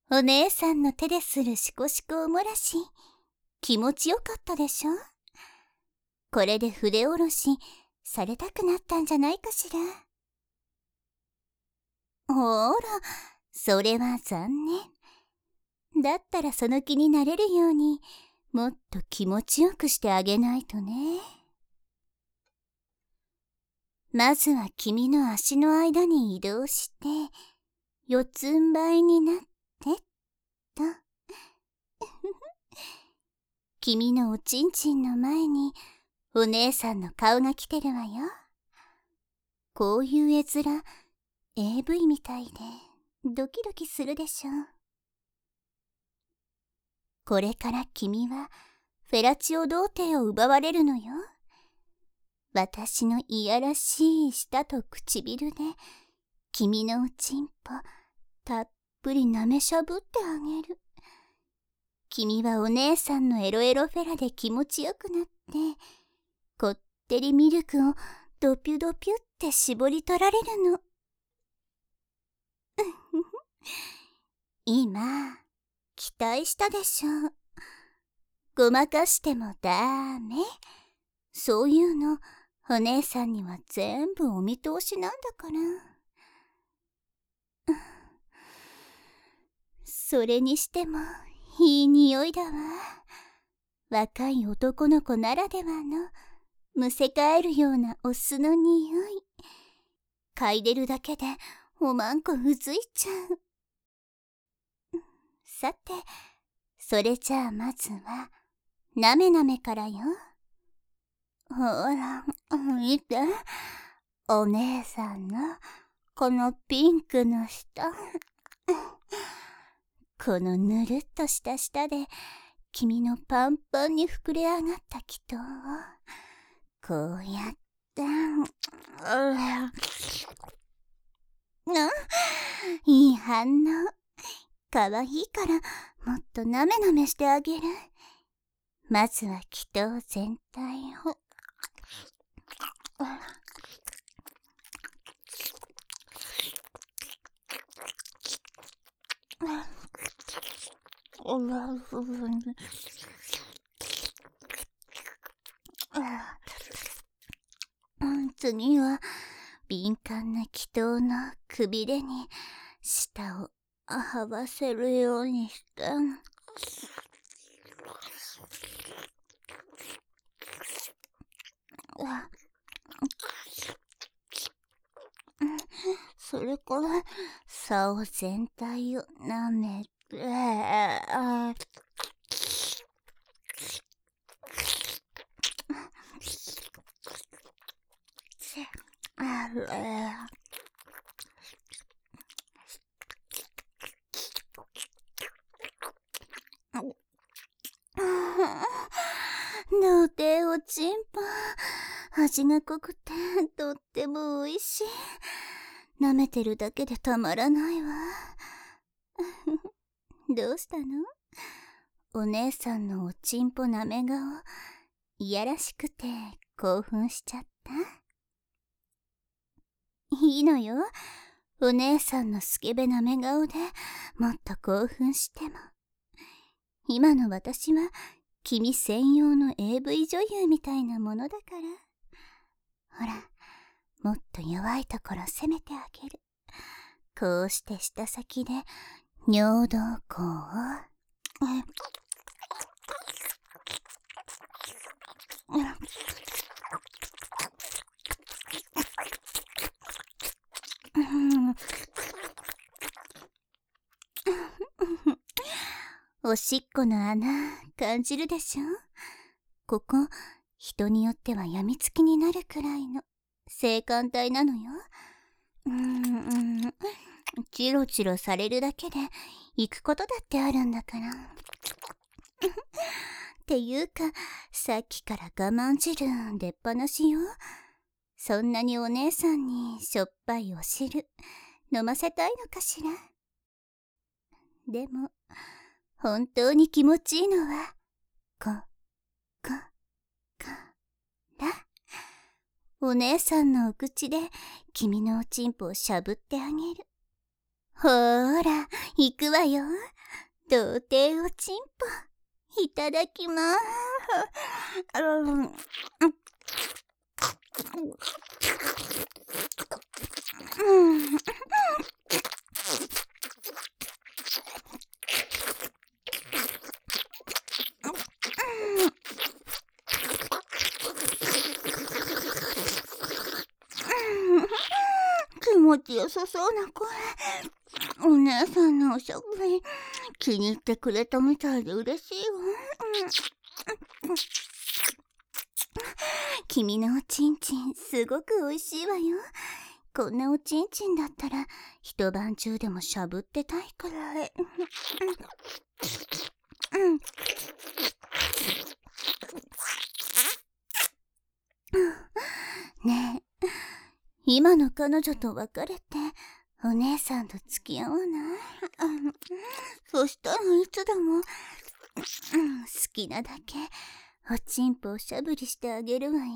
お姉さんの手でするシコシコおもらし、気持ちよかったでしょ？これで筆下ろしされたくなったんじゃないかしら。ほーら、それは残念。だったらその気になれるように、もっと気持ちよくしてあげないとね。まずは君の足の間に移動して、四つん這いになって、と。君のおちんちんの前に、お姉さんの顔が来てるわよ。こういう絵面、AV みたいで、ドキドキするでしょ。これから君は、フェラチオ童貞を奪われるのよ。私のいやらしい舌と唇で、君のおちんぽ、たっぷり舐めしゃぶってあげる。君はお姉さんのエロエロフェラで気持ちよくなって、こってりミルクをドピュドピュって絞り取られるの。今、期待したでしょ。ごまかしてもダメ。そういうの、お姉さんには全部お見通しなんだから。それにしても、いい匂いだわ。若い男の子ならではの、むせ返るようなお酢の匂い。嗅いでるだけで、おまんこうずいちゃう。さて、それじゃあまずは、なめなめからよ。ほら、見て。お姉さんの、このピンクの舌。このぬるっとした舌で、君のパンパンに膨れ上がった気筒を、こうやって、いい反応。かわいいから、もっとなめなめしてあげる。まずは気筒全体を。次は敏感な気筒のくびれに舌をはわせるようにして、それから竿全体を舐めて、童貞おちんぽ、味が濃くてとってもおいしい。舐めてるだけでたまらないわ。どうしたの？お姉さんのおちんぽなめ顔、いやらしくて興奮しちゃった？いいのよ。お姉さんのスケベなめ顔でもっと興奮しても。今の私は君専用の AV 女優みたいなものだから。ほら、もっと弱いところ攻めてあげる。こうして舌先で尿道口を。おしっこの穴感じるでしょ？ここ、人によってはやみつきになるくらいの性感帯なのよ。チロチロされるだけで行くことだってあるんだから。っていうか、さっきから我慢汁出っ放しよ。そんなにお姉さんにしょっぱいお汁飲ませたいのかしら。でも、本当に気持ちいいのは、から。お姉さんのお口で君のおちんぽをしゃぶってあげる。ほーら、行くわよ。 童貞おちんぽ、いただきまーす。気持ちよさそうな声。お姉さんのおしゃぶり気に入ってくれたみたいで嬉しいわ。君のおちんちんすごくおいしいわよ。こんなおちんちんだったら一晩中でもしゃぶってたいくらい。ねえ、今の彼女と別れてお姉さんと付き合わない？そしたらいつでも、好きなだけおちんぽおしゃぶりしてあげるわよ。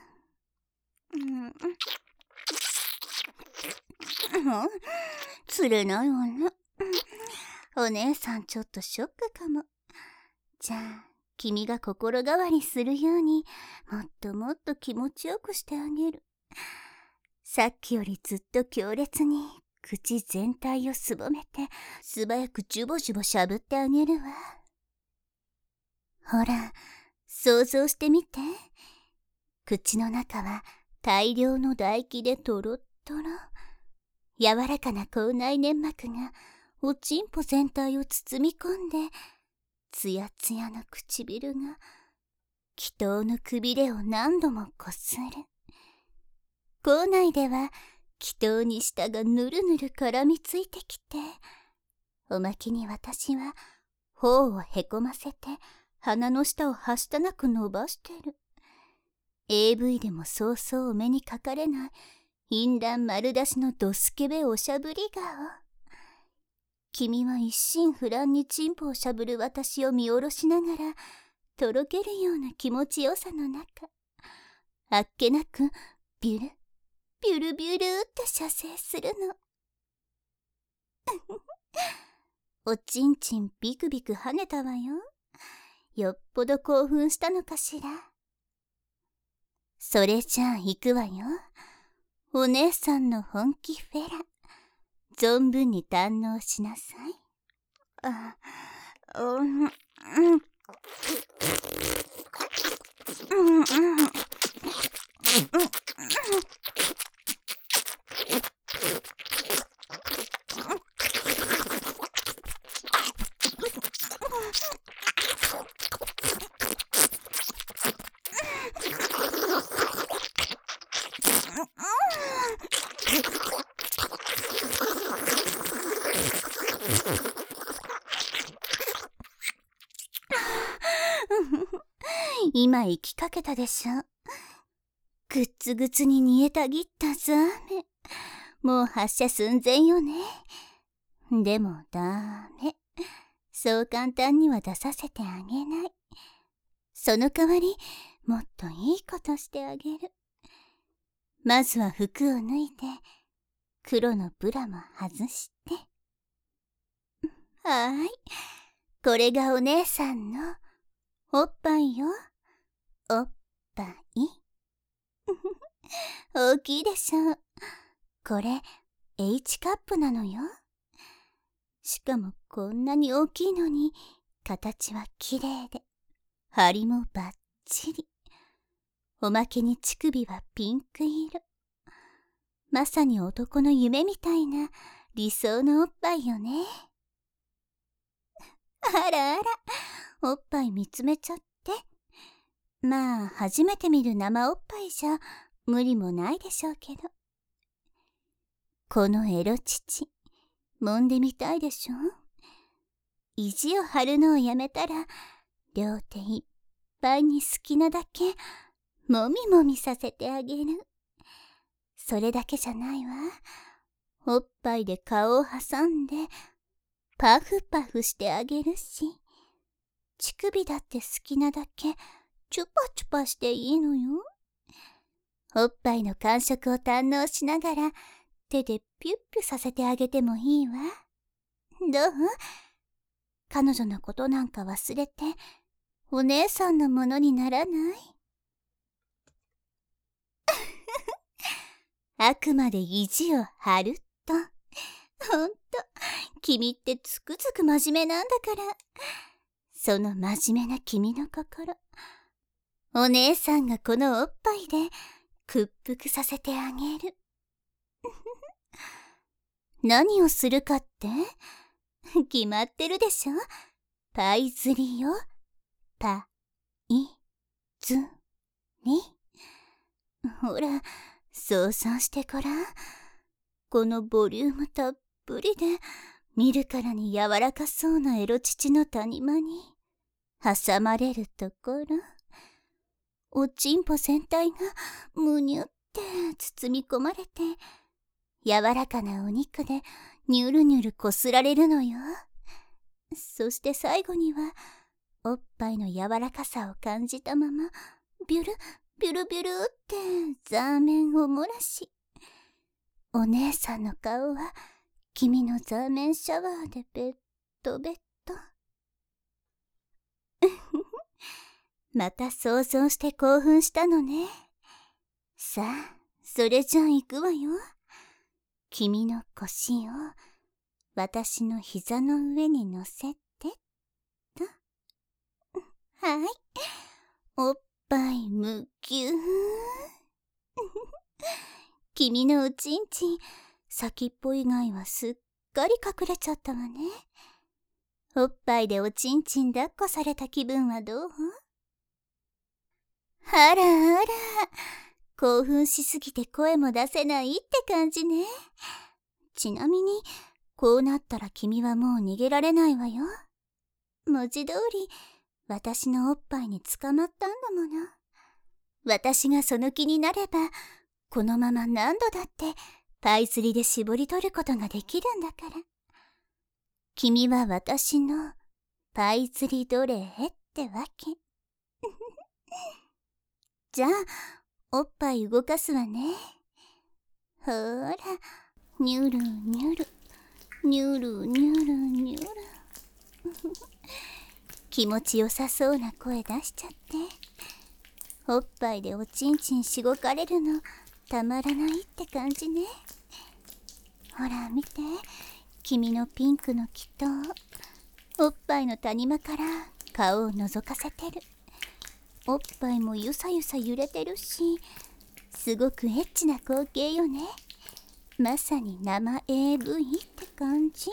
釣れないわね。お姉さんちょっとショックかも。じゃあ君が心変わりするようにもっともっと気持ちよくしてあげる。さっきよりずっと強烈に口全体をすぼめて素早くジュボジュボしゃぶってあげるわ。ほら、想像してみて。口の中は大量の唾液でトロットロ。柔らかな口内粘膜がおちんぽ全体を包み込んで、つやつやの唇が気筒のくびれを何度もこする。口内では気筒に舌がぬるぬる絡みついてきて、おまけに私は頬をへこませて鼻の下をはしたなく伸ばしてる。AV でもそうそうお目にかかれない淫乱丸出しのドスケベおしゃぶり顔。君は一心不乱にチンポをしゃぶる私を見下ろしながら、とろけるような気持ちよさの中、あっけなくビュルビュルビュルって射精するの。おちんちんビクビク跳ねたわよ。よっぽど興奮したのかしら。それじゃあ行くわよ。お姉さんの本気フェラ、存分に堪能しなさい。今行きかけたでしょ。ぐっつぐつに煮えたぎったザーメン。もう発射寸前よね。でもダメ。そう簡単には出させてあげない。その代わりもっといいことしてあげる。まずは服を脱いで黒のブラも外して。はーい、これがお姉さんのおっぱいよ。おっぱい。大きいでしょ。これ H カップなのよ。しかもこんなに大きいのに形はきれいで張りもバッチリ。おまけに乳首はピンク色。まさに男の夢みたいな理想のおっぱいよね。あらあら、おっぱい見つめちゃって。まあ初めて見る生おっぱいじゃ無理もないでしょうけど。このエロ乳揉んでみたいでしょ。意地を張るのをやめたら両手いっぱいに好きなだけもみもみさせてあげる。それだけじゃないわ。おっぱいで顔を挟んでパフパフしてあげるし、乳首だって好きなだけチュパチュパしていいのよ。おっぱいの感触を堪能しながら手でピュッピュさせてあげてもいいわ。どう？ 彼女のことなんか忘れてお姉さんのものにならない？あくまで意地を張ると。ほんと、君ってつくづく真面目なんだから。その真面目な君の心、お姉さんがこのおっぱいで屈服させてあげる。何をするかって決まってるでしょ。パイ釣りよ。パイズリ。ほら、想像してごらん。このボリュームたっぷりで見るからに柔らかそうなエロ乳の谷間に挟まれるところ、おちんぽ全体がむにゅって包み込まれて、柔らかなお肉でニュルニュルこすられるのよ。そして最後にはおっぱいの柔らかさを感じたままビュルビュルビュルってザーメンを漏らし、お姉さんの顔は君のザーメンシャワーでベッドベッド。また想像して興奮したのね。さあ、それじゃあ行くわよ。君の腰を私の膝の上に乗せてと。はい。おっぱいむぎゅー。君のおちんちん、先っぽ以外はすっかり隠れちゃったわね。おっぱいでおちんちん抱っこされた気分はどう？あらあら、興奮しすぎて声も出せないって感じね。ちなみに、こうなったら君はもう逃げられないわよ。文字通り、私のおっぱいに捕まったんだもの。私がその気になれば、このまま何度だってパイ釣りで絞り取ることができるんだから。君は私のパイ釣り奴隷ってわけ。じゃあ、おっぱい動かすわね。ほーら、ニュルニュル、ニュルニュルニュル。気持ちよさそうな声出しちゃって。おっぱいでおちんちんしごかれるのたまらないって感じね。ほら見て、君のピンクの気筒、おっぱいの谷間から顔を覗かせてる。おっぱいもゆさゆさ揺れてるし、すごくエッチな光景よね。まさに生 AV って感じ。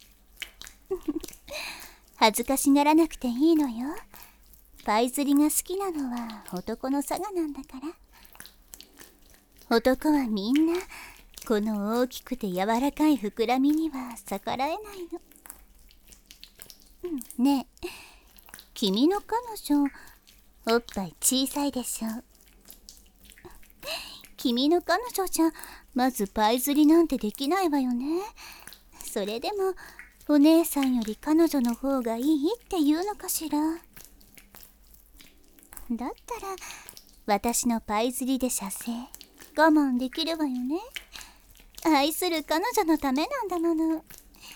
恥ずかしがらなくていいのよ。パイ釣りが好きなのは男の性なんだから。男はみんなこの大きくて柔らかい膨らみには逆らえないの。ねえ、君の彼女おっぱい小さいでしょ。君の彼女じゃまずパイ釣りなんてできないわよね。それでもお姉さんより彼女の方がいいって言うのかしら。だったら私のパイ釣りで射精我慢できるわよね。愛する彼女のためなんだもの。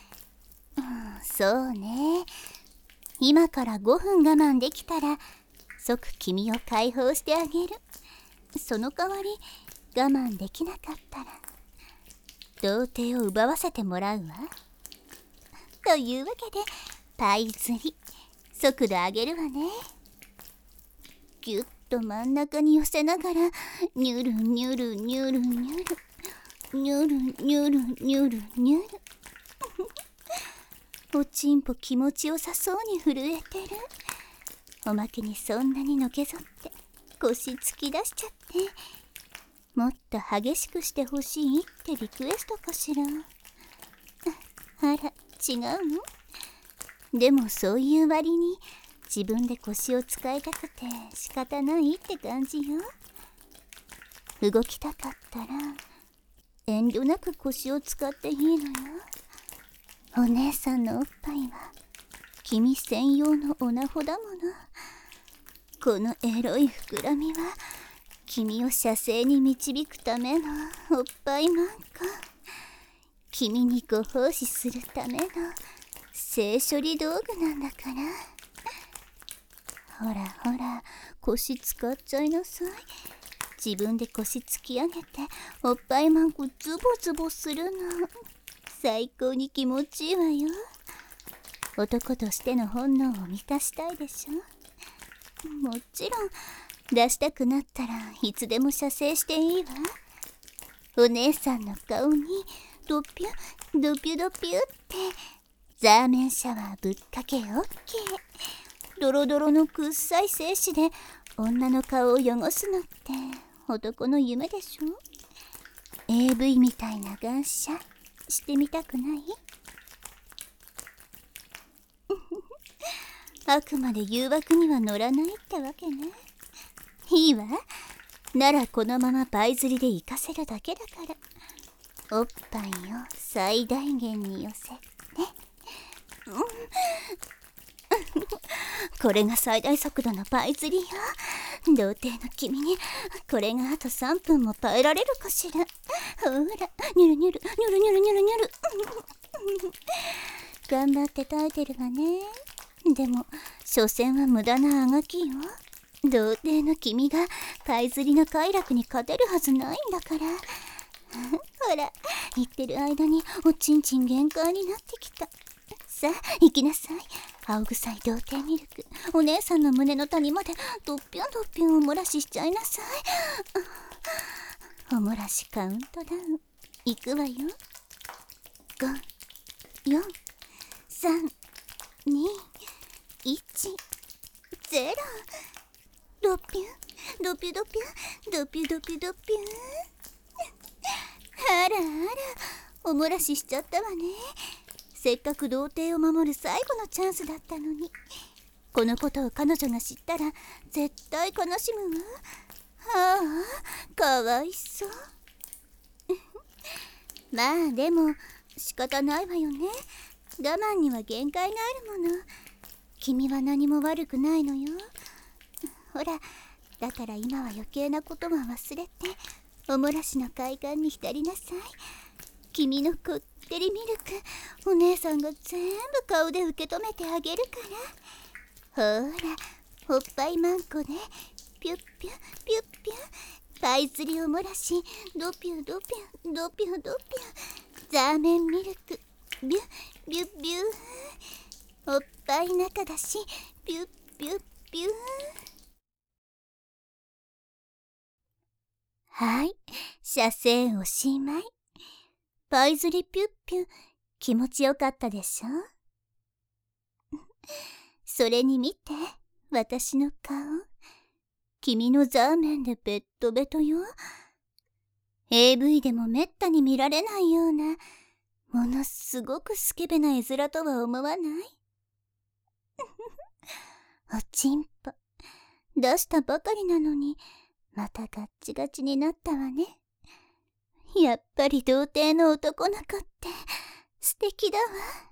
そうね。今から5分我慢できたら即君を解放してあげる。その代わり我慢できなかったら童貞を奪わせてもらうわ。というわけでパイ釣り速度上げるわね。ぎゅっと真ん中に寄せながらニュルニュルニュルニュルニュルニュルニュルニュル。おちんぽ気持ちよさそうに震えてる。おまけにそんなにのけぞって腰突き出しちゃって、もっと激しくしてほしいってリクエストかしら。あら、違うの？でもそういう割に自分で腰を使いたくて仕方ないって感じよ。動きたかったら遠慮なく腰を使っていいのよ。お姉さんのおっぱいは君専用のオナホだもの。このエロい膨らみは君を射精に導くためのおっぱいマンコ。君にご奉仕するための性処理道具なんだから。ほらほら、腰使っちゃいなさい。自分で腰突き上げておっぱいマンコズボズボするの、最高に気持ちいいわよ。男としての本能を満たしたいでしょ。もちろん出したくなったらいつでも射精していいわ。お姉さんの顔にドピュドピュドピュってザーメンシャワーぶっかけオッケー。ドロドロのくっさい精子で女の顔を汚すのって男の夢でしょ。 AV みたいな感謝してみたくない？あくまで誘惑には乗らないってわけね。いいわ。ならこのままパイ釣りで行かせるだけだから、おっぱいを最大限に寄せね。これが最大速度のパイ釣りよ。童貞の君にこれがあと3分も耐えられるかしら。ほら、ニュルニュルニュルニュルニュルニュル頑張って耐えてるわね。でも所詮は無駄なあがきよ。童貞の君がパイ釣りの快楽に勝てるはずないんだから。ほら、言ってる間におちんちん限界になってきた。さあ行きなさい。青臭い童貞ミルク、お姉さんの胸の谷までドッピョンドッピョンおもらししちゃいなさい。おもらしカウントダウンいくわよ。5、4、3、2、1、0。ドッピュンドピュドピュドピュドピュドピュン。あらあら、おもらししちゃったわね。せっかく童貞を守る最後のチャンスだったのに。このことを彼女が知ったら絶対悲しむわ。ああ、かわいそう。まあでも仕方ないわよね。我慢には限界があるもの。君は何も悪くないのよ。ほら、だから今は余計なことは忘れておもらしの快感に浸りなさい。君のこってりミルク、お姉さんが全部顔で受け止めてあげるから。ほら、おっぱいマンコでピュッピュッピュッピュッ、パイ釣りおもらしドピュドピュドピュドピュ、ザーメンミルクビュッビュッビュー、おっぱい中だしピュッピュッピュー。はい、射精おしまい。パイ釣りピュッピュ、気持ちよかったでしょ。それに見て、私の顔。君のザーメンでベットベトよ。AV でもめったに見られないような、ものすごくスケベな絵面とは思わない？おちんぽ、出したばかりなのに、またガッチガチになったわね。やっぱり童貞の男の子って素敵だわ。